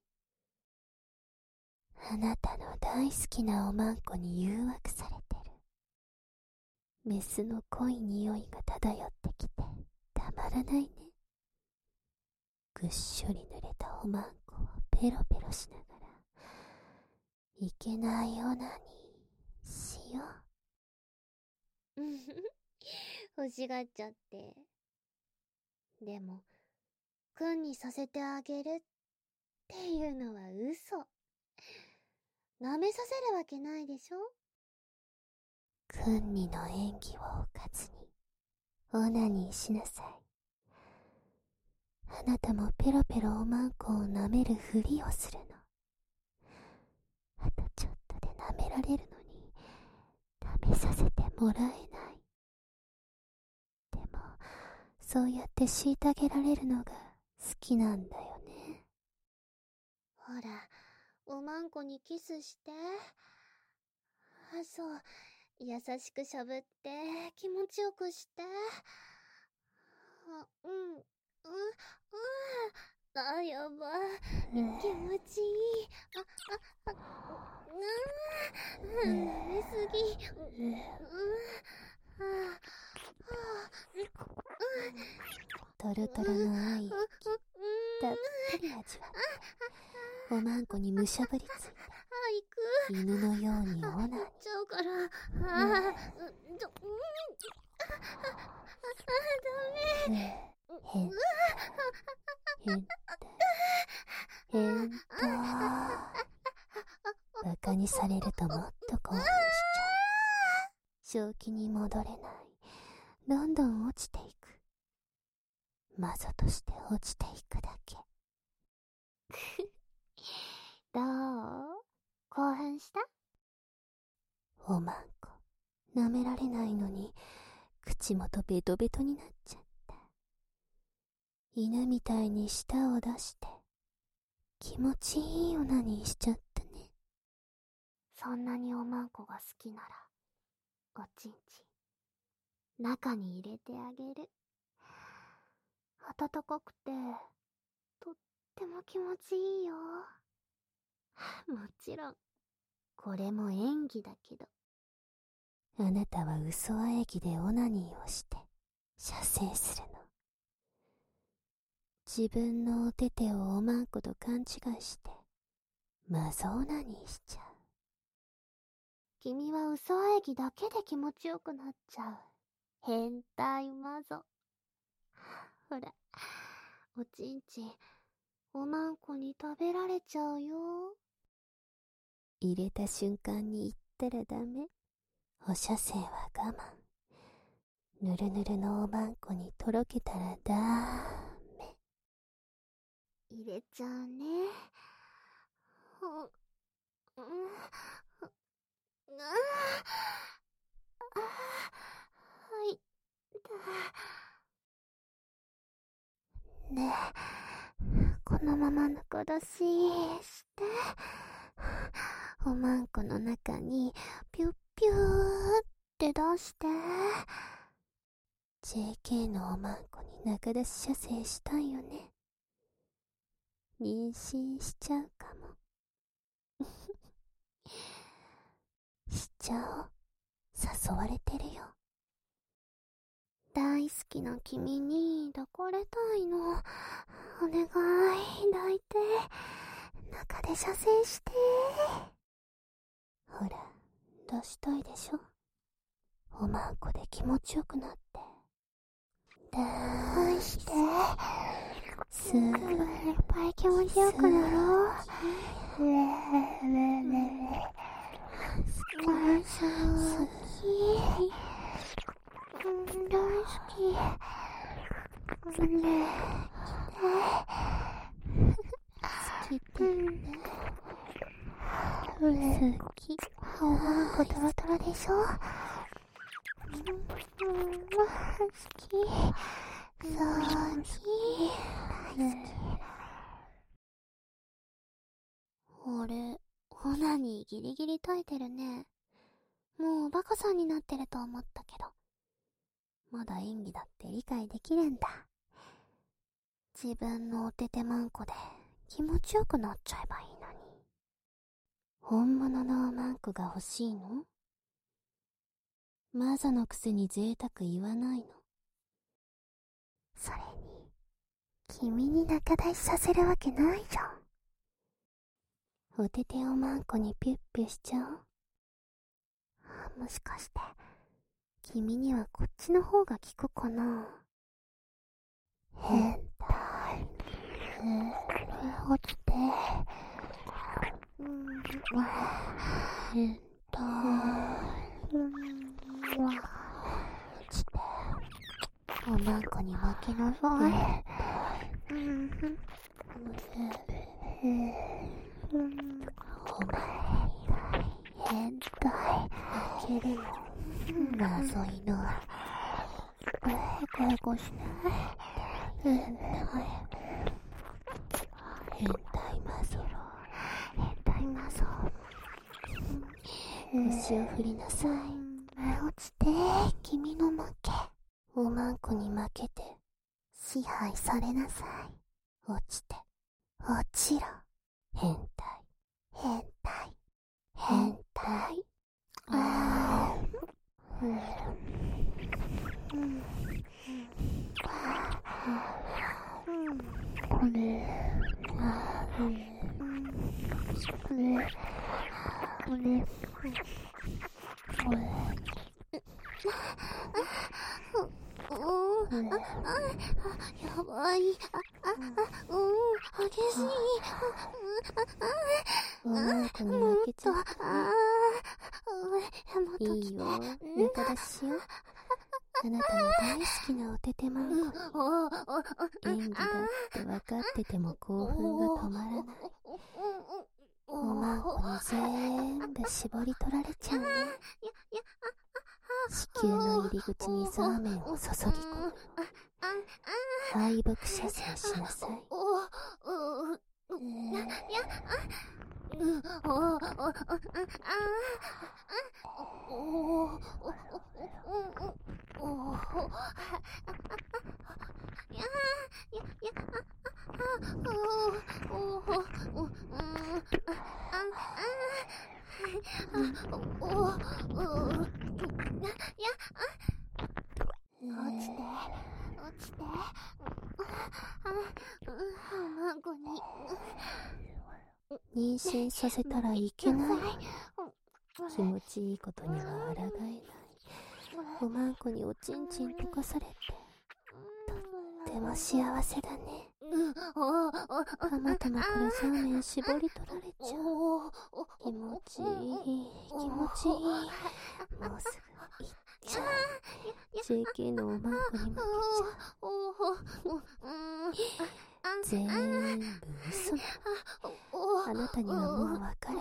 S2: あなたの大好きなおまんこに誘惑されてる。メスの濃い匂いが漂ってきてたまらないね。ぐっしょり濡れたおまんこをペロペロしながら、いけないオナニーしよう。欲しがっちゃって。でも、くんにさせてあげるっていうのは嘘。舐めさせるわけないでしょ。くんにの演技をおかずに、オナニーしなさい。あなたもペロペロおまんこを舐めるふりをするの。あとちょっとで舐められるのに、舐めさせてもらえない。でも、そうやって虐げられるのが好きなんだよね。ほら、おまんこにキスして。あ、そう。優しくしゃぶって気持ちよくして。あ、うん、あ、やば。気持ちいい。舐めすぎ。トロトロの愛液、たっぷり味わって、おまんこにむしゃぶりついて、犬のようにオナニー。ちゃうから、ダメ。バカにされるともっと興奮しちゃう。正気に戻れない。どんどん落ちていく。マゾとして落ちていくだけ。どう？興奮した？おまんこ、舐められないのに、口元ベトベトになっちゃった。犬みたいに舌を出して、気持ちいいオナニーしちゃったね。そんなにおまんこが好きなら、おちんちん、中に入れてあげる。暖かくて、とっても気持ちいいよ。もちろん、これも演技だけど。あなたは嘘喘ぎでオナニーをして、射精するの。自分のお手手をおまんこと勘違いして、マゾオナニーしちゃう。君は嘘喘ぎだけで気持ちよくなっちゃう。変態マゾ。ほら、おちんちん、おまんこに食べられちゃうよ。入れた瞬間に言ったらダメ。
S1: お射精は我慢。ぬるぬるのおまんこにとろけたらダメ。
S2: 入れちゃうね。はい。ねえ、このままぬか出しして。おまんこの中にピュッピューって出して。
S1: JK のおまんこに中出し射精したいよね。妊娠しちゃうかも。しちゃおう。誘われてるよ。
S2: 大好きな君に抱かれたいの。お願い、抱いて。中で射精して。
S1: ほら、出したいでしょ。おまんこで気持ちよくなって。
S2: 出して。
S1: すぐいっ
S2: ぱい気持ちよくなろう。好き。大好き。好きってね。好き。おまんこトロトロでしょ。好き。大好き。俺、オナニーギリギリ耐えてるね。もうバカさんになってると思ったけど。まだ演技だって理解できるんだ。自分のおててまんこで気持ちよくなっちゃえばいいのに。
S1: 本物のおまんこが欲しいの？マザのくせに贅沢言わないの？
S2: それに、君に仲出しさせるわけないじゃ
S1: ん。おてておまんこにピュッピュしちゃ
S2: おう。もしかして、君にはこっちの方が効くかな。
S1: 変態。
S2: 落ちて。
S1: 変態。
S2: 落ちて。おまんこに負けなさい。
S1: お前変態。負けるの？謎いな。
S2: ヘコヘコしない。
S1: 変態マゾ。
S2: 変態マゾ。
S1: 腰を振りなさい。
S2: 落ちて、君の負け。
S1: おまんこに負けて
S2: 支配されなさい。
S1: 落ちて
S2: 落ちろ。
S1: 変態。
S2: 変態。
S1: 変態。
S2: やばい。激しい。
S1: おまんこに負けちゃった。いいよ、中出ししよう。あなたの大好きなおててまんこに。演技だって分かってても興奮が止まらない。おまんこに全部絞り取られちゃうね。子宮の入り口にザーメンを注ぎ込む。敗北射精しなさい。
S2: 落ちて。おまんこに。
S1: 妊娠させたらいけない。気持ちいいことには抗えない。おまんこにおちんちん溶かされてとっても幸せだね。たまたまこれザーメン絞り取られちゃう。気持ちいい。 もうすぐ行っちゃう。JK のおまんこに負けちゃう。全部嘘なの。あなたにはもうわからない。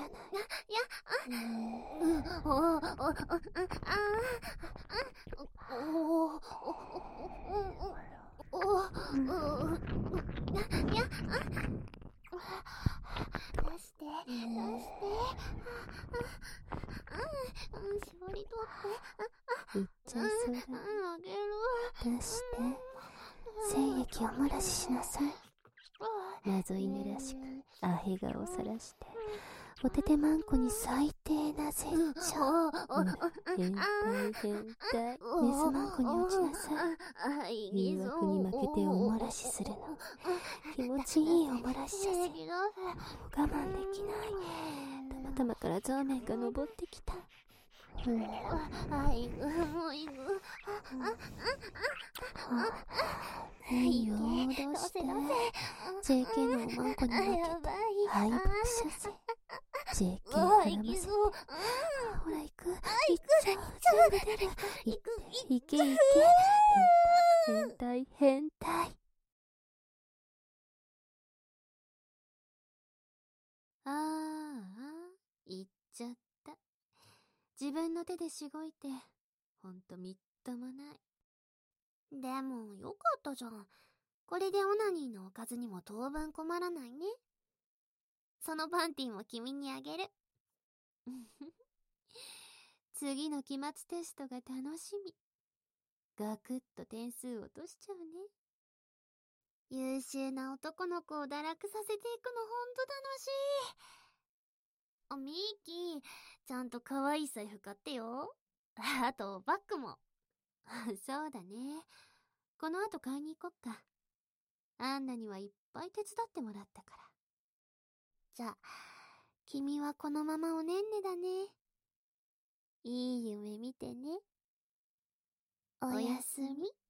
S2: 出して。絞り取って。
S1: いっちゃいそうだ。
S2: あげる。
S1: 出して。精液を漏らししなさい。謎犬らしくアヘ顔をさらして、おててまんこに最低な絶頂。ほら、変態。メスまんこに落ちなさい。誘惑に負けてお漏らしするの。気持ちいいお漏らし射精。もう我慢できない。たまたまからゾーメンが登ってきた。
S2: もう行く。
S1: いいよ、どうして JK のおまんこに負けた敗北射精。JK 絡ませて。ほら行く。行っちゃう。全部出る。行け。変態。
S2: 行っちゃった。自分の手でしごいて、ほんとみっともない。でも、よかったじゃん。これでオナニーのおかずにも当分困らないね。そのパンティも君にあげる。次の期末テストが楽しみ。ガクッと点数落としちゃうね。優秀な男の子を堕落させていくのほんと楽しい。ミーキー、ちゃんと可愛い財布買ってよ。あと、バッグも。そうだね。この後買いに行こっか。アンナにはいっぱい手伝ってもらったから。じゃあ、君はこのままおねんねだね。いい夢見てね。おやすみ。